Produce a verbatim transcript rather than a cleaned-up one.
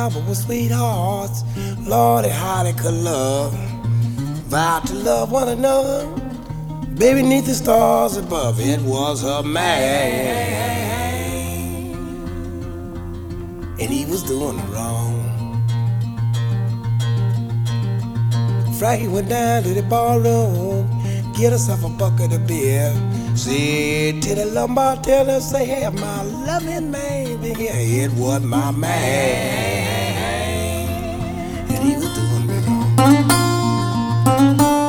couple were sweethearts. Lordy, how they could love. Vowed to love one another. Baby, neath the stars above, it was her man. And he was doing it wrong. Frankie went down to the ballroom, get herself a bucket of beer. Said to the lumbar, tell her, say, hey, my loving man, here, it was my man.